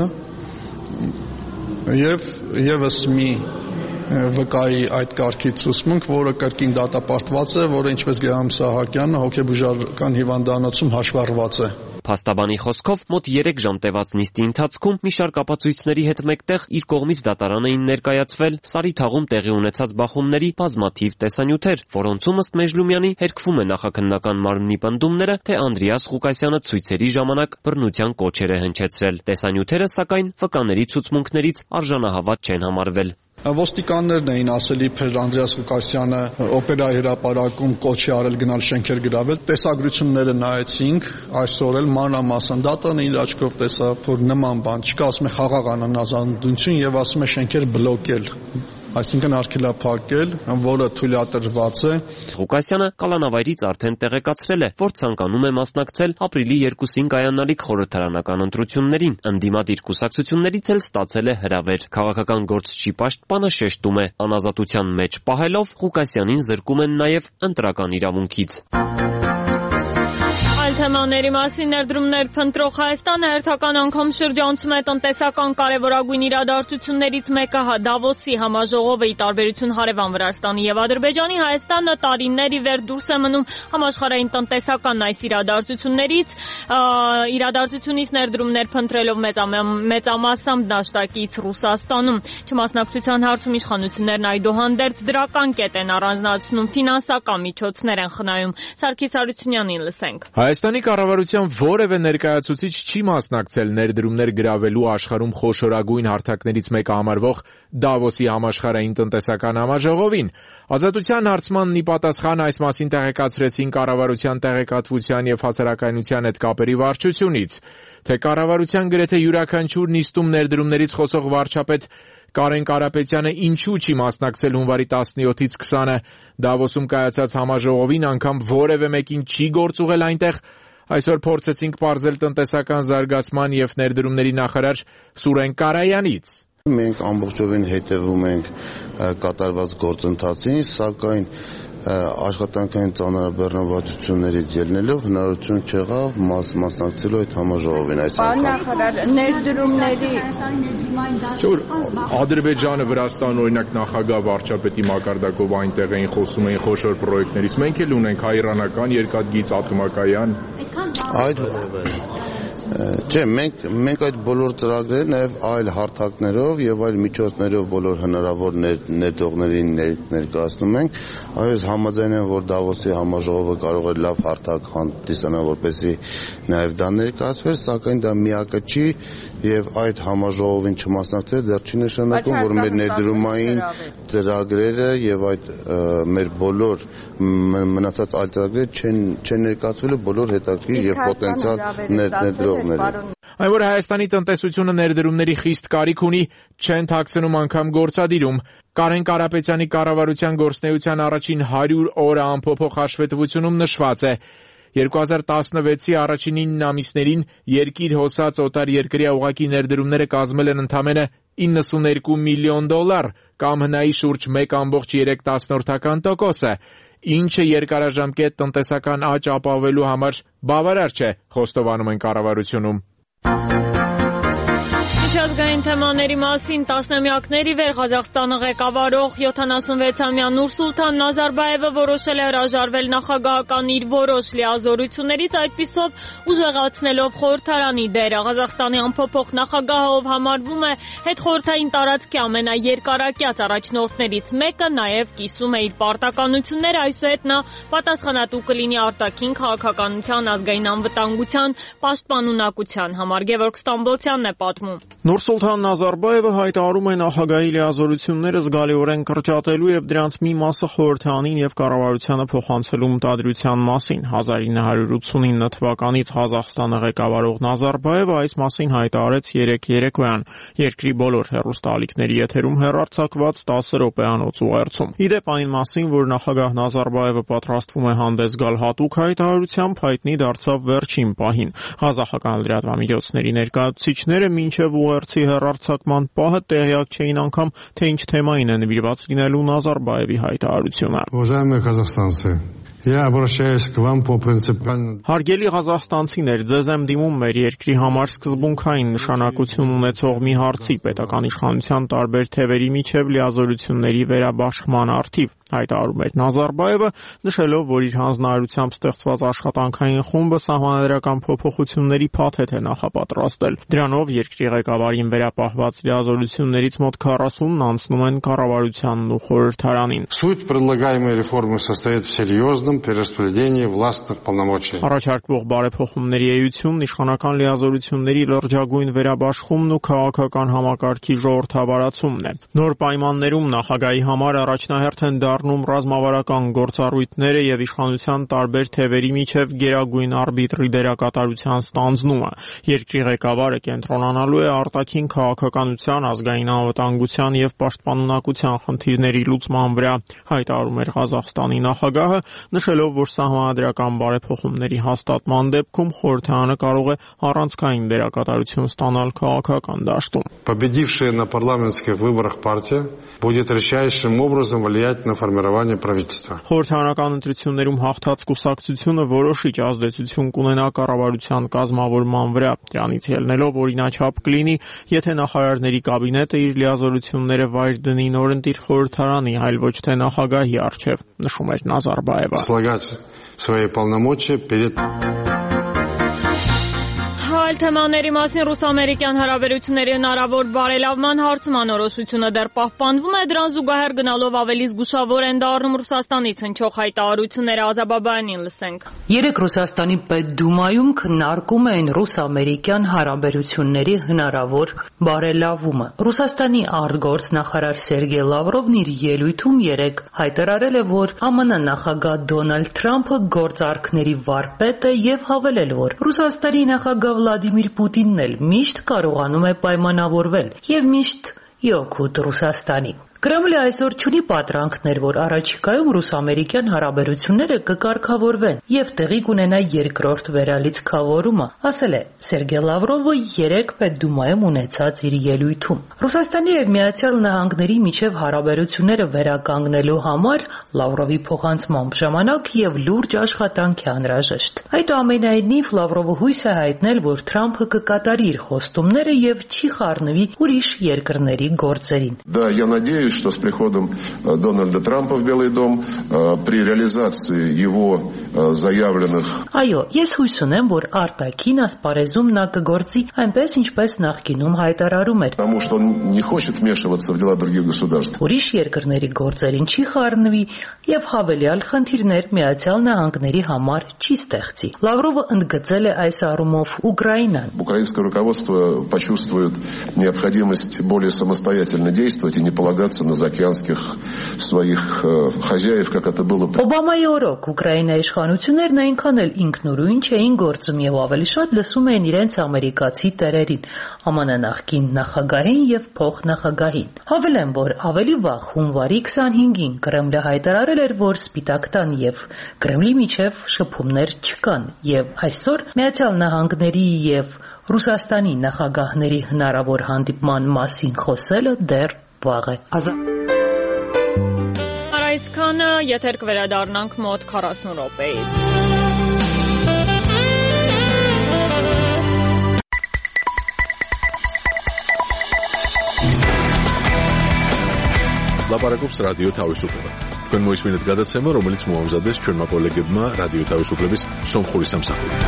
S11: եւ եւս մի վկայի այդ կարգի ցուցմունք, որը կրկին դատապարտված է, որը ինչպես Գեգամ Սահակյանը հոգեբուժական հիվանդանոցում հաշվառված է։
S10: Փաստաբանի խոսքով մոտ 3 ժամ տևած նիստի ընթացքում մի շարք ապացույցների հետ մեկտեղ իր կողմից դատարան էին ներկայացվել Սարիթաղում տեղի ունեցած բախումների բազմաթիվ տեսանյութեր, որոնցում ըստ Մեժլումյանի հերքվում է նախաքննական մարմնի պնդումները, թե Անդրեաս Ղուկասյանը ցույցերի ժամանակ բռնության կոչեր է հնչեցրել։ Տեսանյութերը, սակայն, վկաների ցուցմունքներից արժանահավատ չեն համարվել։
S11: Ոստիկաններն էին ասել, իբր Անդրեաս Ղուկասյանը օպերայի հրապարակում կոչ է արել գնալ շենքեր գրավել։ Տեսագրությունները նայեցինք, այսօր էլ մանրամասն դատարանը իր աչքով տեսավ, որ նման բան չկա, ասում է խաղաղ անհնազանդություն եւ ասում է շենքեր բլոկել, այսինքն արգելափակել, որը թույլատրված է։
S10: Ղուկասյանը կալանավայրից արդեն տեղեկացրել է, որ ցանկանում է մասնակցել ապրիլի 2-ին կայանալիք խորհրդարանական ընտրություններին։ Ընդդիմադիր կուսակցություններից էլ ստացել է հրավեր։ Քաղաքական գործչի պաշտպանը շեշտում է, անազատության մեջ պահելով Ղուկասյանին զրկում են նաև ընտրական իրավունքից։
S3: Այլ թեմաների մասին ներդրումներ փնտրող Հայաստանը հերթական անգամ շրջանցում է տնտեսական կարևորագույն իրադարձություններից մեկը Դավոսի համաժողովը։ Ի տարբերություն հարևան Վրաստանի եւ Ադրբեջանի, Հայաստանը տարիներ ի վեր դուրս է մնում համաշխարհային տնտեսական այս իրադարձությունից ներդրումներ փնտրելով մեծամասամբ դաշտակից Ռուսաստանում։ Չմասնակցության հարցում իշխանություններն այդուհանդերձ դրական կետ են առանձնացնում, ֆինանսական միջոցներ են խնայում։ Սարգիս Հարությունյանին լսենք։
S9: Հայաստանի կառավարության որևէ ներկայացուցիչ չի մասնակցել ներդրումներ գրավելու աշխարհում խոշորագույն հարթակներից մեկը համարվող Դավոսի համաշխարհային տնտեսական համաժողովին։ Ազատության հարցմանն ի պատասխան այս մասին տեղեկացրեցին կառավարության տեղեկատվության եւ հասարակայնության հետ կապերի վարչությունից, թե կառավարության գրեթե յուրաքանչյուր նիստում ներդրումներից խոսող վարչապետ Կարեն Կարապետյանը ինչու չի մասնակցել հունվարի 17-ից 20-ը Դավոսում կայացած համաժողովին, անգամ որևէ մեկին չի գործուղել այնտեղ, այսօր փորձեցինք պարզել տնտեսական զարգացման եւ ներդրումների նախարար Սուրեն Կարայանից։
S12: Մենք ամբողջովին հետևում ենք կատարված գործընթացին, սակայն աշխատանքային ծանրաբեռնվածություններից ելնելով հնարավորություն չեղավ մասնակցելու այդ համաժողովին այս անգամ։
S13: Նախարար ներդրումների
S9: Ադրբեջանը, Վրաստան օրինակ նախագահ վարչապետի մակարդակով այնտեղ էին խոսում էին խոշոր պրոյեկտներից։ Մենք էլ ունենք հայ-իրանական երկաթգիծ ատոմակայան։
S12: Չէ, մենք այդ բոլոր ծրագրերը նաև այլ հարթակներով եւ այլ միջոցներով բոլոր հնարավոր ներդրողներին ներկայացնում ենք։ Այս համաձայն եմ, որ Դավոսի համաժողովը կարող է լավ հարթակ հանդիսանալ, որպեսզի նաև դա ներկայացվեր, սակայն դա միակը չի, եւ այդ համաժողովին չմասնակցել դեռ չի նշանակում, որ մեր ներդրումային ծրագրերը եւ այդ մեր բոլոր մնացած այլ ծրագրերը չեն ներկայացվել բոլոր հետաքրքիր եւ պոտենցիալ ներդրողներին։
S14: Այն որ Հայաստանի տնտեսությունը ներդրումների խիստ կարիք ունի, չեն թաքցնում անգամ գործադիրում։ Կարեն Կարապետյանի կառավարության գործունեության առաջին 100 օրը անփոփոխ հաշվետվությունում նշված է. 2016-ի առաջին 9 ամիսներին երկիր հոսած օտարերկրյա ուղղակի ներդրումները կազմել են ընդամենը $92 միլիոն, կամ հնայի շուրջ 1.3%, ինչը երկարաժամկետ տնտեսական աճ ապահովելու համար բավարար չէ, խոստովանում են կառավարությունում։
S3: Միջազգային թեմաների մասին տասնամյակների վեր Ղազախստանը ղեկավարող 76-ամյա Նուրսուլթան Նազարբայևը որոշել է հրաժարվել նախագահական իր որոշ լիազորություններից, այդպիսով ուժեղացնելով խորհրդարանի դերը։ Ղազախստանի անփոփոխ նախագահը, ով համարվում է հետխորհրդային տարածքի ամենաերկարակյաց առաջնորդներից մեկը, նաև կիսում է իր պարտականությունները, այսուհետ նա պատասխանատու կլինի արտաքին քաղաքականության, ազգային անվտանգության, պաշտպանունակության համար։ Գևորգ Ստամբոլցյանն է պատմում։
S15: Նուրսուլթան Նազարբայևը հայտարարում է նախագահի լիազորությունները զգալիորեն կրճատելու եւ դրանց մի մասը խորհրդարանին եւ կառավարությանը փոխանցելու մտադրության մասին։ 1989 թվականից Ղազախստանը ղեկավարող Նազարբայևը այս մասին հայտարարեց երեկոյան երկրի բոլոր հեռուստաալիքների եթերում հեռարձակված 10 րոպեանոց ուղերձում։ Իդեպ այն մասին, որ նախագահ Նազարբայևը պատրաստվում է հանդես գալ հատուկ հայտարարությամբ, հայտնի դարձավ վերջին պահին։ Ղազախական լրատվամիջոցների ներկայացուցիչները մինչև ուղերձի հեռարձակման պահը տեղյակ չէին անգամ, թե ինչ թեմային է նվիրված լինելու Նազարբայևի հայտարարությունը։
S16: Уважаемые казахстанцы, я обращаюсь к вам по принципиальному.
S15: Հարգելի ղազախստանցիներ, ձեզ եմ դիմում մեր երկրի համար սկզբունքային նշանակություն ունեցող մի հարցի պետական իշխանության տարբեր թևերի միջև լիազորությունների վերաբաշխման առթիվ, հայտարարում էր Նազարբայևը, նշելով, որ իր հանձնարարությամբ ստեղծված աշխատանքային խումբը սահմանադրական փոփոխությունների փաթեթ է նախապատրաստել։ Դրանով երկրի ղեկավարին վերապահված լիազորություններից մոտ 40-ն անցնում են կառավարությանն ու խորհրդարանին։
S16: Суть предлагаемой реформы состоит в серьезном перераспределении властных полномочий.
S15: Առաջարկվող բարեփոխումների էությունն իշխանական լիազորությունների լրջագույն վերաբաշխումն ու քաղաքական համակարգի ժողովրդավարացումն է։ Նոր պայմաններում նախագահի համար առաջնահերթ են դառնում ռազմավարական գործառույթները եւ իշխանության տարբեր թևերի միջև գերագույն արբիտրի դերակատարության ստանձնումը։ Երկրի ղեկավարը կենտրոնանալու է արտաքին քաղաքականության, ազգային անվտանգության եւ պաշտպանունակության խնդիրների լուծման վրա, հայտարարում էր Ղազախստանի նախագահը, նշելով, որ սահմանադրական բարեփոխումների հաստատման դեպքում խորհրդարանը կարող է առանցքային դերակատարություն ստանալ քաղաքական դաշտում։
S16: Победившая на парламентских выборах партия будет решающим образом влиять на формирование правительства.
S15: Խորհրդարանական ընտրություններում հաղթած կուսակցությունը որոշիչ ազդեցություն կունենա կառավարության կազմավորման վրա, դրանից ելնելով օրինաչափ կլինի, եթե նախարարների կաբինետը իր լիազորությունները վայր դնի նորընտիր խորհրդարանի, այլ ոչ թե նախագահի առջև, նշում էր Նազարբայևը։
S16: Слагать свои полномочия перед
S3: Այլ թեմաների մասին ռուս-ամերիկյան հարաբերությունների հնարավոր բարելավման հարցում անորոշությունը դեռ պահպանվում է, դրան զուգահեռ գնալով ավելի զգուշավոր են դառնում Ռուսաստանից հնչող հայտարարությունները, Ազաբաբայանին լսենք։
S17: Երեկ Ռուսաստանի Պետդումայում քննարկում էին ռուս-ամերիկյան հարաբերությունների հնարավոր բարելավումը։ Ռուսաստանի արտգործնախարար Սերգեյ Լավրովն իր ելույթում երեկ հայտարարել է, որ ԱՄՆ նախագահ Դոնալդ Թրամփը գործարքների վարպետ է եւ հավելել, որ Ռուսաստանի նախագահ Վլադիմիր Պուտինն էլ միշտ կարողանում է պայմանավորվել եւ միշտ ի օգուտ Ռուսաստանի։ Կրեմլը այսօր չունի պատրանքներ, որ առաջիկայում ռուս-ամերիկյան հարաբերությունները կկարգավորվեն եւ տեղի կունենա երկրորդ վերալիցքավորումը, ասել է Սերգեյ Լավրովը երեկ Պետդումայում ունեցած իր ելույթում։ Ռուսաստանի եւ Միացյալ Նահանգների միջև հարաբերությունները վերականգնելու համար Լավրովի փոխանցմամբ ժամանակ եւ լուրջ աշխատանք է անհրաժեշտ։ Այդուամենայնիվ Լավրովը հույս է հայտնել, որ Թրամփը կկատարի իր խոստումները եւ չի խառնվի ուրիշ երկրների գործերին։
S16: Да, я надеюсь,
S18: надеюсь, что с приходом Дональда Трампа в Белый дом при реализации его заявленных
S17: Այո, ես հույս ունեմ, որ արտաքին ասպարեզում նա կգործի այնպես, ինչպես նախկինում հայտարարում էր։
S18: Потому что он не хочет вмешиваться в дела других государств.
S17: Ուրիշ երկրների գործերին չի խառնվի եւ հավելյալ խնդիրներ Միացյալ Նահանգների համար չի ստեղծի։ Լավրովը ընդգծել է այս առումով Ուկրաինան։
S18: Украинское руководство почувствует необходимость более самостоятельно действовать и не полагаться на заокеанских своих хозяев, как это было.
S17: Օբամայի օրոք Ուկրաինայի իշխանություններն այնքան էլ ինքնուրույն չէին գործում եւ ավելի շատ լսում էին իրենց ամերիկացի տերերին, ԱՄՆ նախկին նախագահին եւ փոխնախագահին։ Հավելեմ, որ ավելի վաղ հունվարի 25-ին Կրեմլը հայտարարել էր, որ Սպիտակ տան եւ Կրեմլի միջև շփումներ չկան եւ այսօր Միացյալ Նահանգների եւ Ռուսաստանի նախագահների հնարավոր հանդիպման մասին խոսելը դեռ վաղ է։
S3: Այսքանը եթեր կվերադառնանք մոտ 40 րոպեից։
S2: Լապարակობს ռադիո თავისუფლება։ Თქვენ მოისმინეთ გადაცემა, რომელიც მოამზადეს ჩვენმა კოლეგებმა რადიო თავისუფლების სომხური სამსახურით.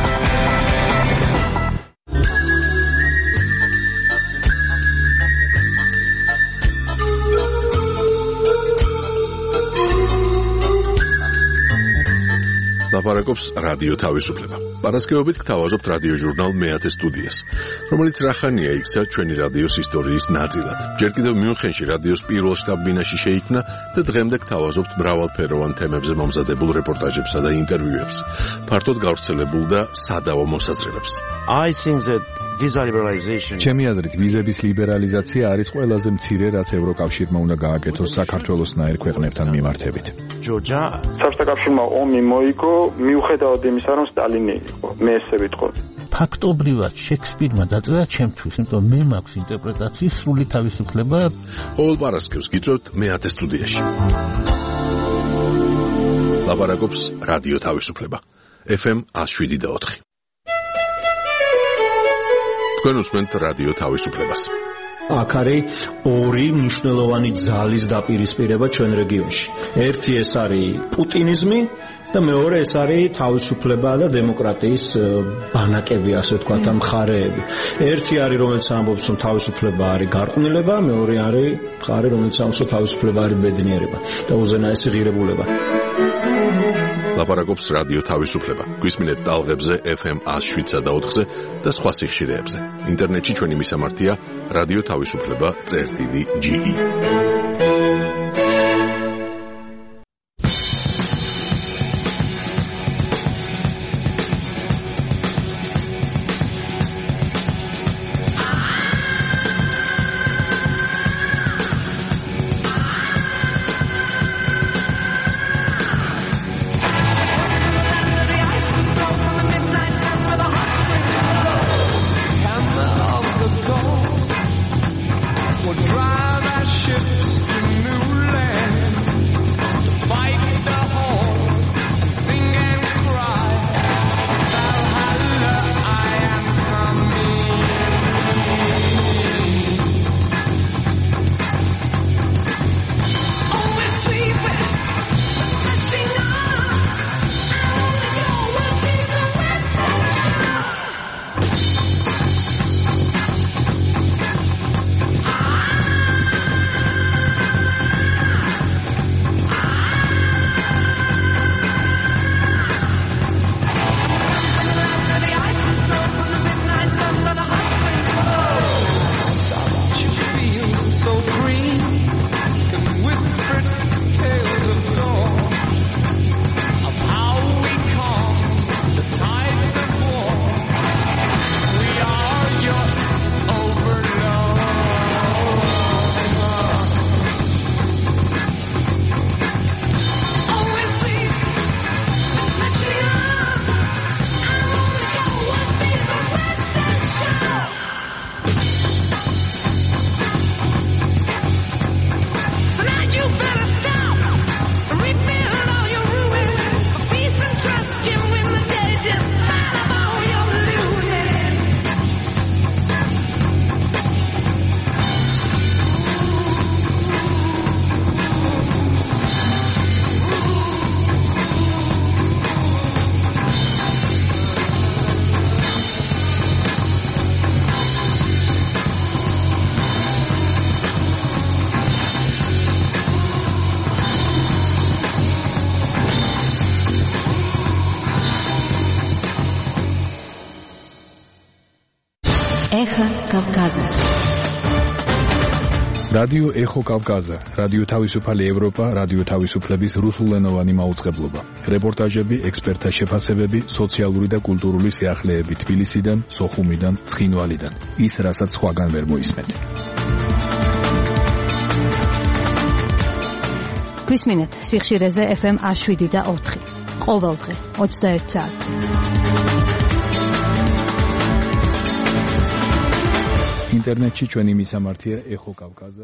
S2: ლაპარაკობს რადიო თავისუფლება. პარასკევობით გთავაზობთ რადიო ჟურნალ მეათე სტუდიას, რომელიც რახანია იქცა ჩვენი რადიოს ისტორიის ნაწილად. ჯერ კიდევ მიუნხენში რადიოს პირველ შტაბ-ბინაში შეიქმნა და დღემდე გთავაზობთ მრავალფეროვან თემებზე მომზადებულ რეპორტაჟებსა და ინტერვიუებს, ფართოდ გავრცელებულ და სადავო მოსაზრებებს.
S19: I think that visa liberalization
S20: ჩემი აზრით ვიზების ლიბერალიზაცია არის ყველაზე მცირე, რაც ევროკავშირმა უნდა გააკეთოს საქართველოსნაირ ქვეყნებთან მიმართებით.
S19: ჯორჯა
S21: საბჭოთა ომი მოიგო მიუხედავად იმისა, რომ სტალინი იყო, მე ესე ვიტყოდი.
S22: ფაქტობრივად შექსპირმა დაწერა ჩემთვის, იმიტომ მე მაქვს ინტერპრეტაციის სრული თავისუფლება.
S2: ყოველ პარასკევს გიწევთ მეათე სტუდიაში. ლაპარაკობს რადიო თავისუფლება. FM 107.4. თქვენ უსმენთ რადიო თავისუფლებას.
S23: აქ არის ორი მნიშვნელოვანი ძალის დაპირისპირება ჩვენ რეგიონში. ერთი ეს არის პუტინიზმი და მეორე ეს არის თავისუფლება და დემოკრატიის ბანაკები, ასე ვთქვათ, მხარეები. ერთი არის, რომელიც ამბობს, რომ თავისუფლება არის გარყვნილება, მეორე არის მხარე, რომელიც ამბობს, რომ თავისუფლება არის ბედნიერება და უზენაესი ღირებულება.
S2: ლაპარაკობს რადიო თავისუფლება. გვისმინეთ ტალღებზე FM 107.4-ზე და სხვა სიხშირეებზე. ინტერნეტში ჩვენი მისამართია რადიო თავისუფლება.ge.
S1: Կավկազը
S20: Ռադիո Էխո Կավկազը, Ռադիո Თავისუფალი Եվրոպա, Ռադիո Თავისუფლების ռուսულենովანი մաուწყებლობა։ Ռեպորտաժები, էքսպերտთა შეფასებები, սոցիալური და კულტურული სიახლეები თბილისიდან, სოხუმიდან, ცხინვალიდან. ის რასაც სხვაგან ვერ მოისმენთ.
S1: გვისმინეთ სიხშირეზე FM 107.4. ყოველდღე 21 საათზე.
S20: ინტერნეტში ჩვენი მისამართია Ეხო Კავკაზა.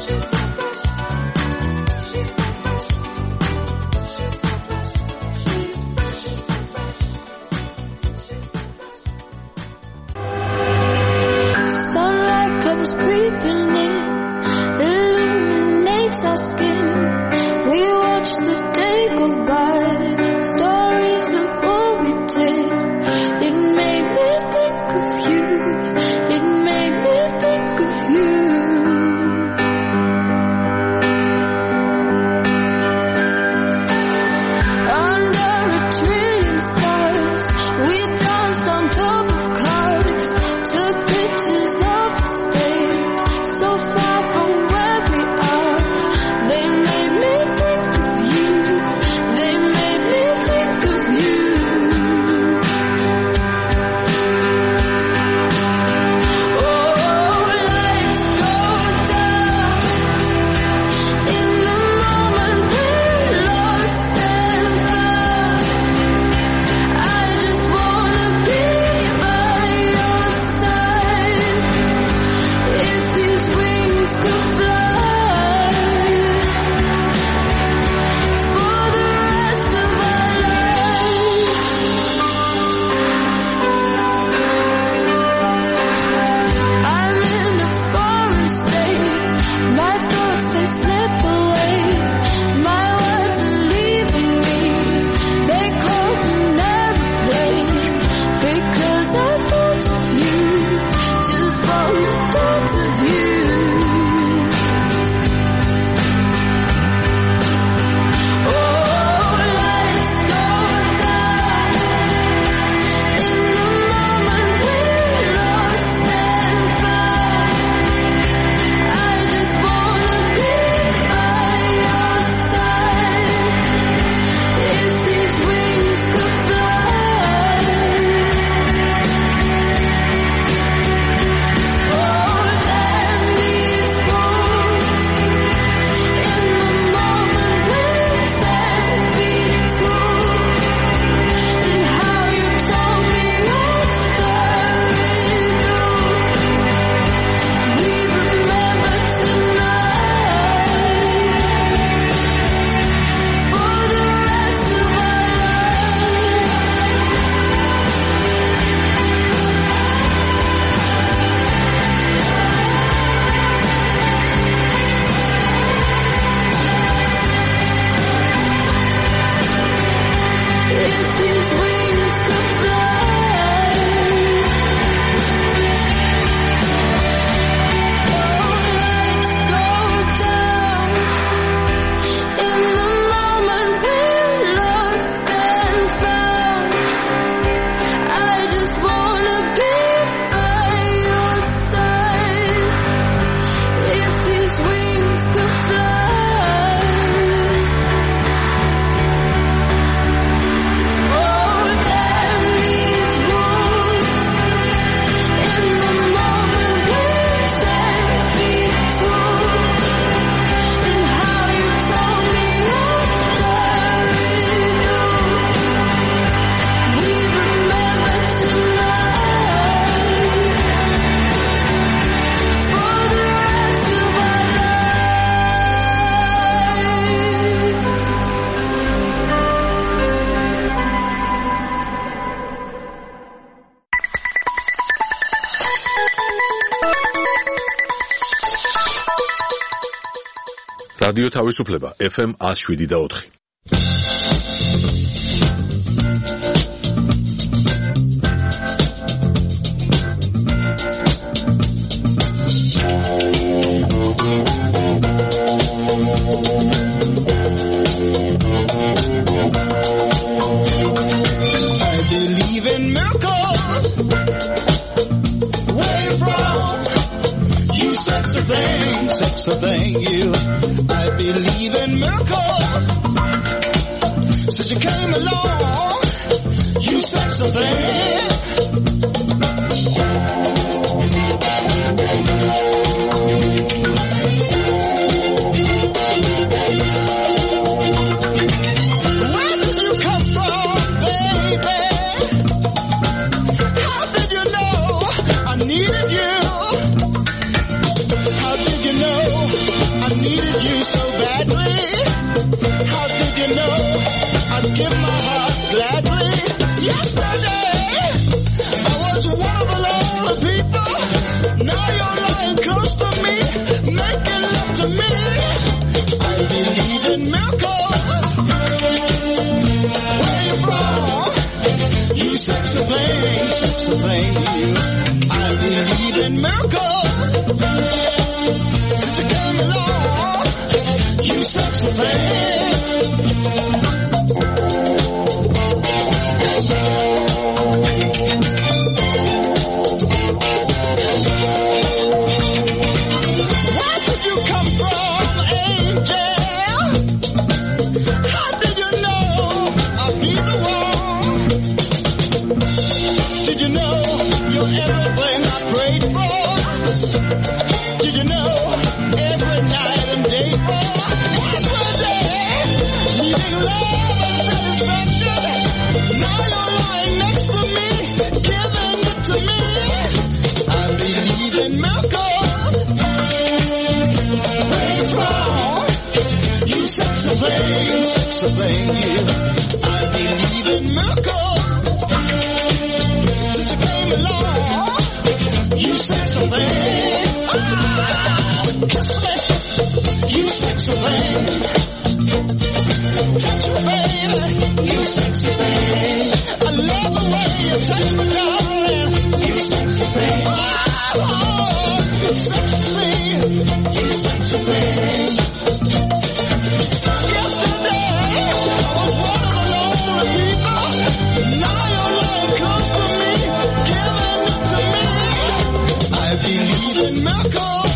S4: Creeping in, illuminates our skin. We watch the day go by, stories of what we did. It made me think of you, it made me think of you. Under a trillion stars, we danced on top of cars, took pictures of the stage, so far from where we are. They made me think of you, they made me think of you. Oh, lights go down in the moment we're lost and found. I just wanna be by your side. If these wings could fly for the rest of our lives. I'm in a foreign state, my thoughts they slip away, my words are leaving me, they call an airplane, because I thought of you, just from the thought of you. Oh, lights go down in the moment we're lost and found. I just wanna be by your side. If these wings could fly. Oh, damn these walls in the moment we're 10 feet tall. And how you told me after it all. We remember tonight for the rest of our lives. If these wings could fly. Oh, lights go down in the moment we're lost and found. I just wanna be by your side. If these wings could fly. Oh, damn these walls in the moment we're 10 feet tall. And how you told me after it all. We remember tonight for the rest of our lives.
S2: რადიო თავისუფლება FM 107.4.
S4: I believe in miracles. Where you from? You sexy thing, you. I believe in miracles. Since you came along, you sexy thing. Where did you come from, baby? How did you know I needed you? How did you know
S5: I needed you so badly. How did you know I'd give my heart gladly? Yesterday I was one of the lonely people. Now you're lying close to me, making love to me. I believe in miracles. Where you from? You sexy thing, sexy thing. I believe in miracles. Since you came along, you sexy thing. Where did you come from, angel? How did you know I'd be the one? Did you know you're everything I prayed for? Did you know every night and day for? Every day, needing love and satisfaction. Now you're lying next to me, giving it to me. I believe in miracles. Where you from? You sexy thing, sexy thing, you. I believe in miracles. Since you came along, you sexy thing. Kiss me, you sexy thing. Touch me, baby, you sexy thing. I love the way you touch me, darling. You sexy thing. Oh, sexy, you sexy thing. Yesterday I was one of the lonely people. Now you're lying close to me, giving it to me. I believe in miracles.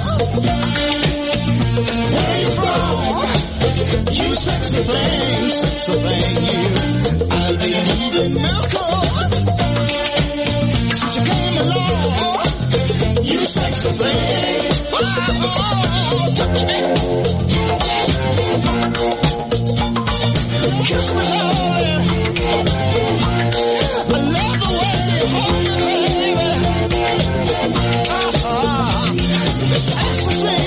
S5: Where you from? You sexy thing, sexy thing, you. I believe in miracles. Since you came along, you sexy thing. Oh, touch me. Kiss me, darling. I love the way you hold me, baby. It's ecstasy.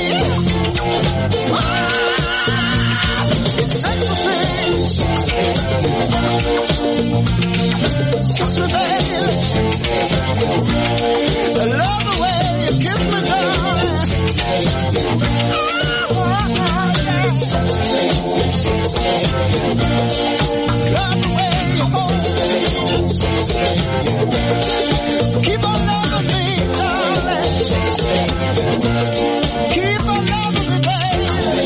S5: It's ecstasy. Kiss me, baby. I love the way you kiss me, darling. Love the way you hold me. Keep on loving me, darling. Keep on loving me, baby.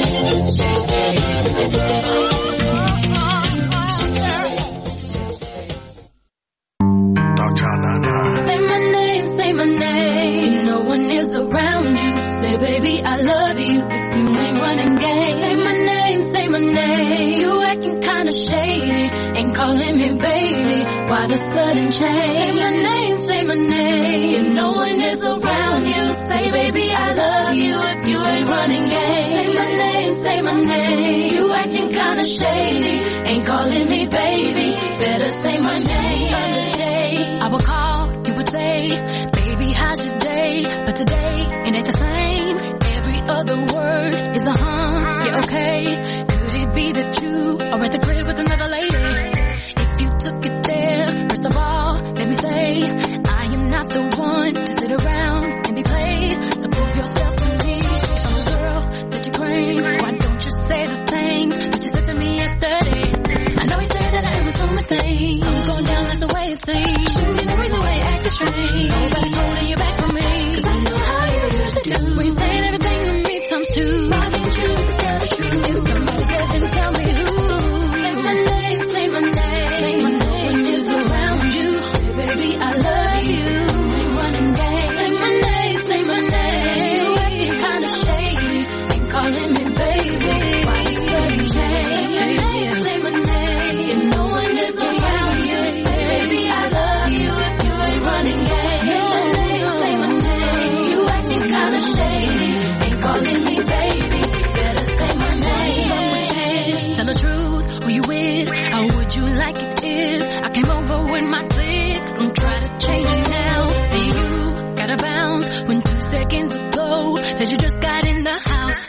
S4: Say my name. No one is around you. Say, baby, I love you. If you ain't running game. Say my name. You acting kinda shady. Ain't calling me baby. Why the sudden change? Say my name. If no one is around you. Say, baby, I love you. If you ain't running game. Say my name. You acting kinda shady. Ain't calling me baby. Better say my name. Other day, I would call, you would say, baby, how's your day? But today, it ain't the same. Every other word is a yeah, okay. Could it be that you are at the crib with another lady? If you took it there, first of all, let me say, I am not the one to sit around and be played. So prove yourself to me. If I'm the girl that you claim, why don't you say the things that you said to me yesterday? I know he said that I was doing my thing. I'm going down, that's the way it seems. Shouldn't be no reason why you acting strange. Nobody's holding you back from me. 'Cause I know how you usually do. When you're saying everything to me times two. Why can't you tell the truth? If somebody else didn't tell me who. Say my name, say my name. Say my name is around you. Baby, I love you. Ain't running game. Say my name, say my name. You acting kinda shady. Ain't calling me baby. Why you sudden change? Say my name. If no one is around you. Say, baby, I love you. If you ain't running game. Say my name. You acting kinda shady. Ain't calling me baby. Better say my name. Tell the truth, who you with? How would you like it if I came over with my click? Don't try to change it now. See, you gotta bounce when 2 seconds ago said you just got in the house. It's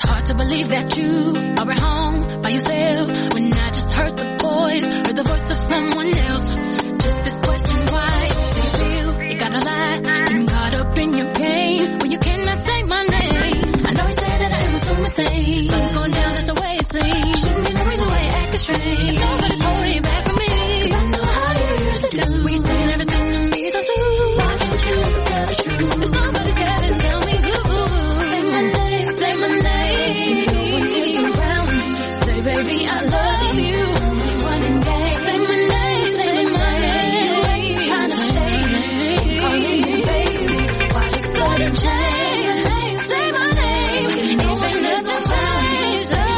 S4: hard to believe that you are at home by yourself when I just heard the voice of someone else. Just this question, why do you feel you gotta lie? Getting caught up in your game when you cannot say my name. I know you said that I was doing my thing. Something's going down, that's the way it seems. Shouldn't be the reason why you're acting strange. Nobody's holding you back from me. 'Cause I know how you usually do. We saying everything to me, so too. Why can't you tell the truth? If somebody's got to tell me you. Say my name, say my name. No one is around. Say, baby, I love you. Running game. Say my name, say my name. Kinda shady. Calling me baby. Why you sudden change? Say my name. Even if it changes.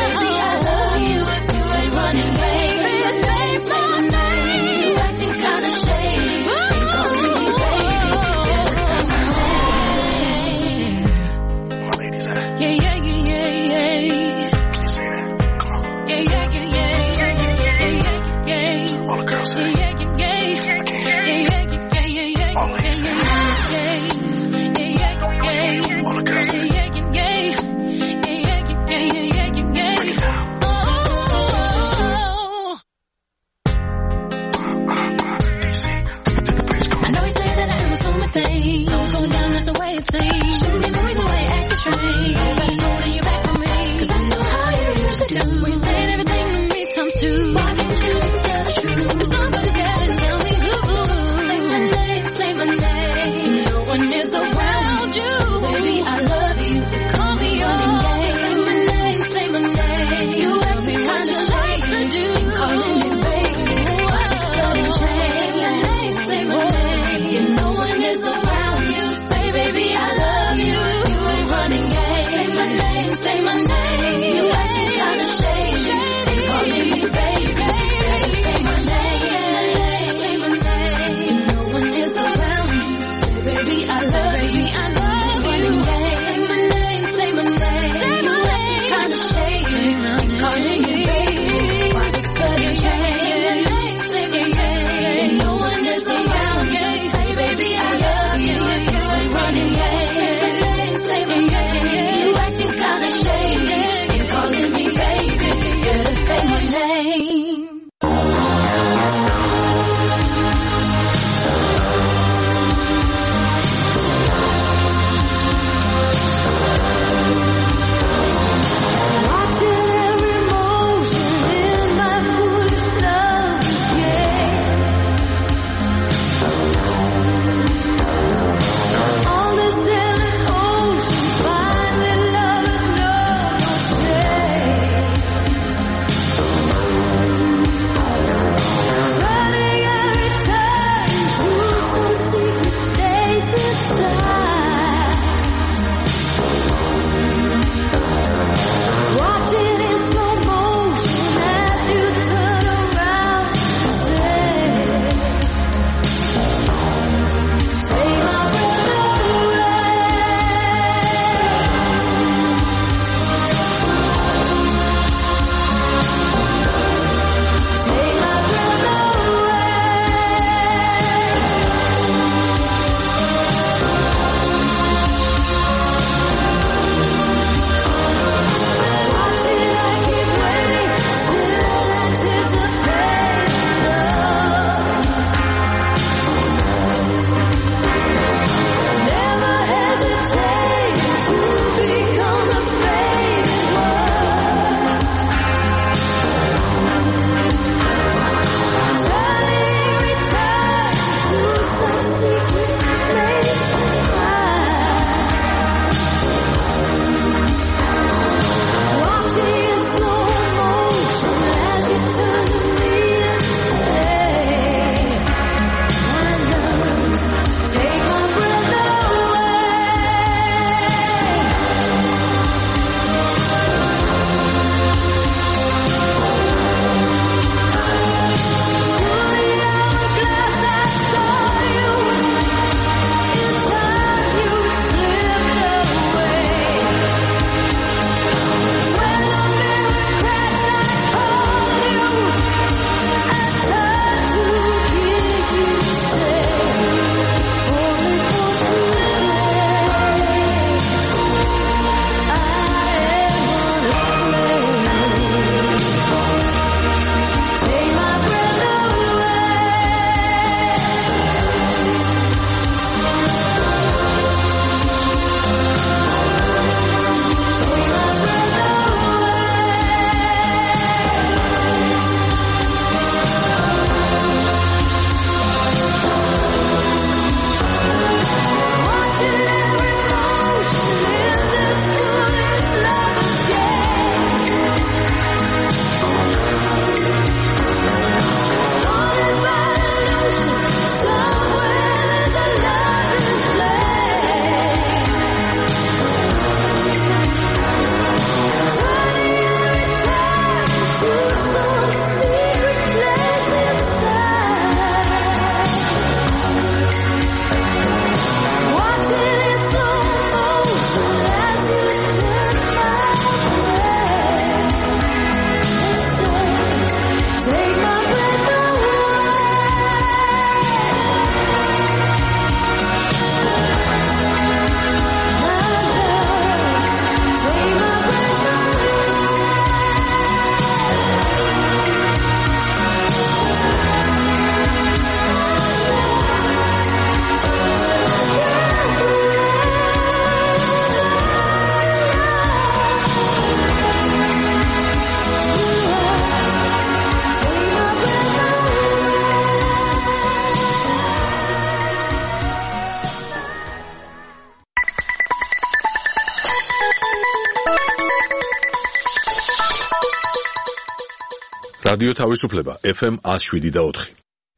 S2: რადიო თავისუფლება FM 107.4.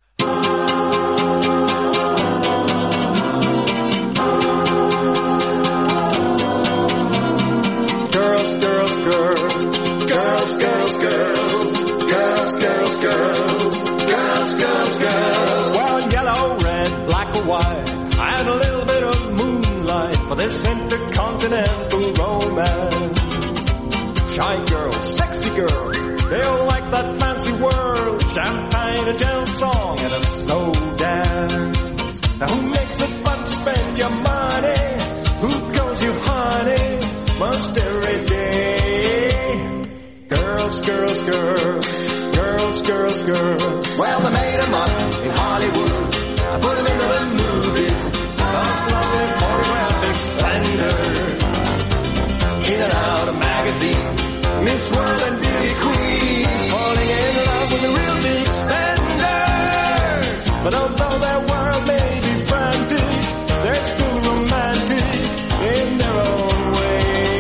S5: Girls, girls, girls, girls, girls, girls, girls, girls, girls, girls, girls, girls.
S6: Well, yellow, red, black or white, and a little bit of moonlight for this intercontinental romance. Shy girl, sexy girl, they all like that fancy world. Champagne, a gentle song, and a slow dance. Now who makes it fun to spend your money? Who calls you honey most every day? Girls, girls, girls, girls, girls, girls. Well, they made them up in Hollywood. I put them into the movie. Those lovely photographic splendors. In and out of magazines. Miss World and Beauty Queen. Falling in love with the real big spenders. But although their world may be frantic, they're still romantic in their own way.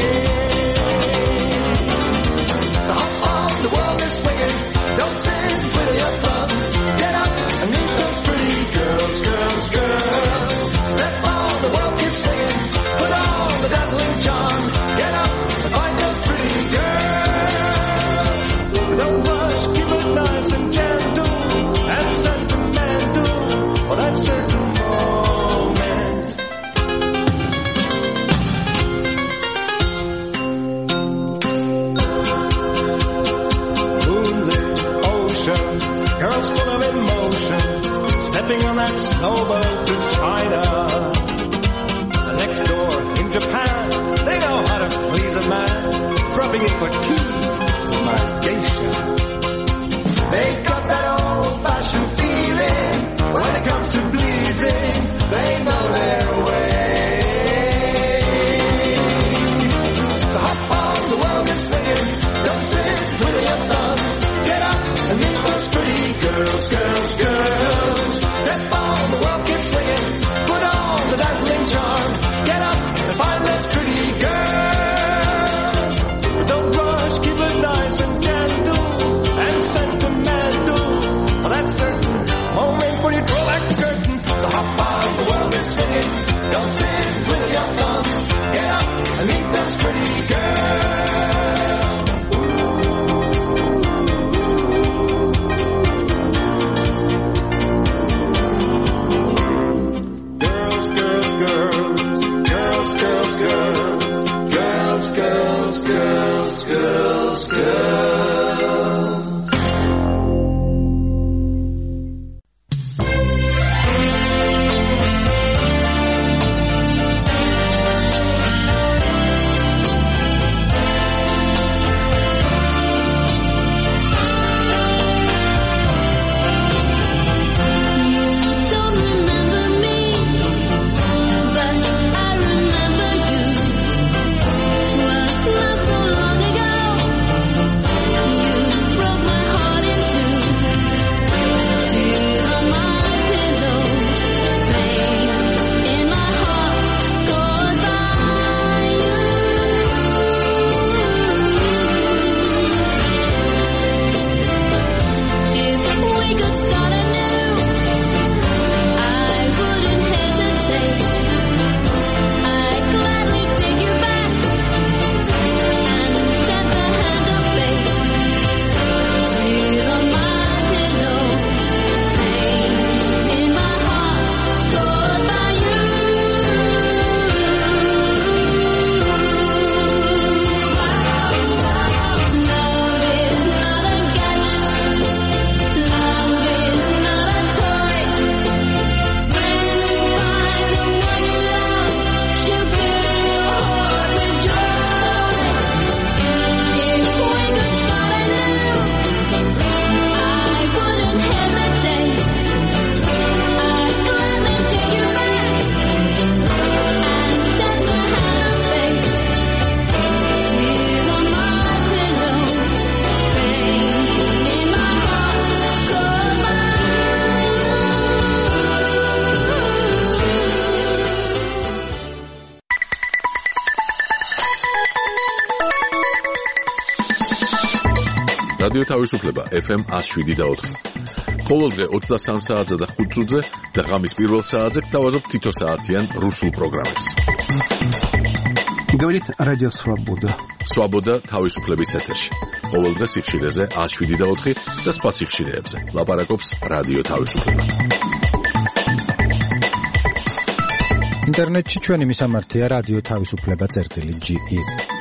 S6: So hop on, the world is swinging. Don't sit with your thumbs. Get up and meet those pretty girls, girls, girls. Step on, the world keeps swinging. Put on the dazzling charm. Get up and find those pretty girls. Don't rush, keep it nice and gentle and sentimental for that certain moment. Moonlit oceans, girls full of emotion, stepping on that snowboat to China. Next door in Japan, they know how to please a man, dropping in for tea, my geisha. They got that old-fashioned feeling when it comes to pleasing. They know their way. So hop on, the world is swinging. Don't sit with your thumbs. Get up and meet those pretty girls, girls, girls. Step on, the world keeps swinging. Put on the dazzling charm. Get up and find those pretty girls. Don't rush, keep it nice and gentle and sentimental for that certain moment when you draw back the curtain. So hop on, the world is swinging. Don't sit with your thumbs. Get up and meet those pretty girls. Girls, girls, girls, girls, girls, girls, girls, girls, girls, girls, girls.
S4: Don't remember me, but I remember you. 'Twas not so long ago
S2: რადიო თავისუფლება FM 107.4. ყოველდღე 23 საათზე და 5 წუთზე და ღამის პირველ საათზე გთავაზობ თითო საათიან რუსულ პროგრამებს.
S7: Говорит Радио Свобода.
S2: Свобода თავისუფლების ეთერში. ყოველდღე სიხშირეზე 107.4 და სხვა სიხშირეებზე. ლაპარაკობს რადიო თავისუფლება.
S7: ინტერნეტში ჩვენი მისამართია რადიო თავისუფლება.ge